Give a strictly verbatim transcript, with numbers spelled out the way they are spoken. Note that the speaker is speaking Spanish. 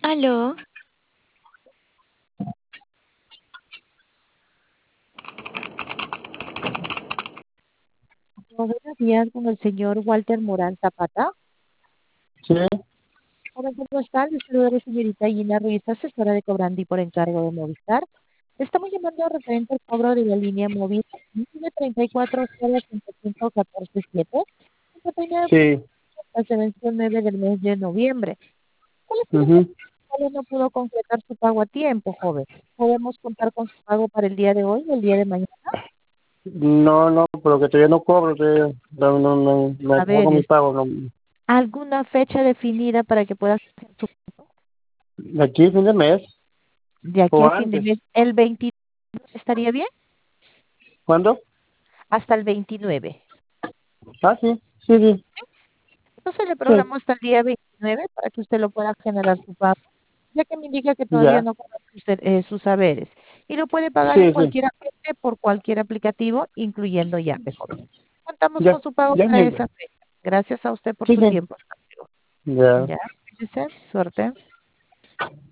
Aló, Buenos días con el señor Walter Morán Zapata. Sí, Hola, ¿cómo está? Le saluda la señorita Gina Ruiz, asesora de Cobrandi por encargo de Movistar. Estamos llamando referente al cobro de la línea móvil treinta y cuatro cero cinco cinco uno cuatro siete. sí. Se venció el nueve del mes de noviembre. ¿Cuál es el motivo Ujú. por el cual no pudo concretar su pago a tiempo, joven? ¿Podemos contar con su pago para el día de hoy o el día de mañana? No, no, pero que todavía no cobro, todavía no, no, no, no A ver, hago mi es- pago. No. ¿alguna fecha definida para que pueda hacer su De aquí fin de mes de aquí o a fin de antes. mes? ¿El veintidós estaría bien? ¿Cuándo? Hasta el veintinueve. Ah, sí, sí, sí, Entonces le sí, programo hasta el día veintinueve para que usted lo pueda generar su pago, ya que me indica que todavía ya, no conoce usted, eh, sus saberes. Y lo puede pagar en sí, sí, cualquier agente por cualquier aplicativo, incluyendo Yape, joven. Contamos con ya, su pago ya, para sí, esa fecha. Gracias a usted por sí, su sí, tiempo. Hasta luego. ya. Ya, cuídese, suerte.